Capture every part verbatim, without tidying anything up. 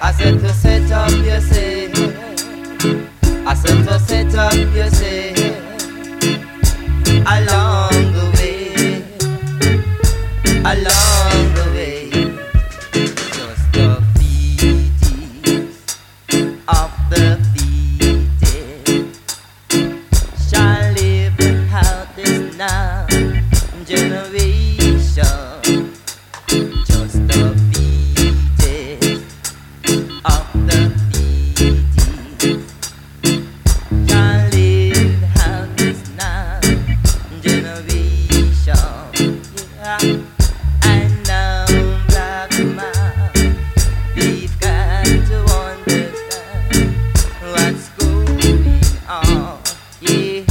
I said to set up, you say. I said to set up, you say. Along the way, along the way, just the feeties of the feeted shall live out this now generation. Just the feeted of the feeted shall live out this now generation. Yeah. And now, black man, we've got to understand what's going on. Yeah.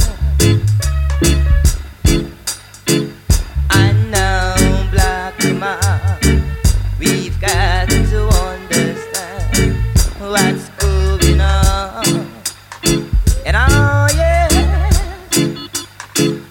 And now, black man, we've got to understand what's going on. And oh yeah.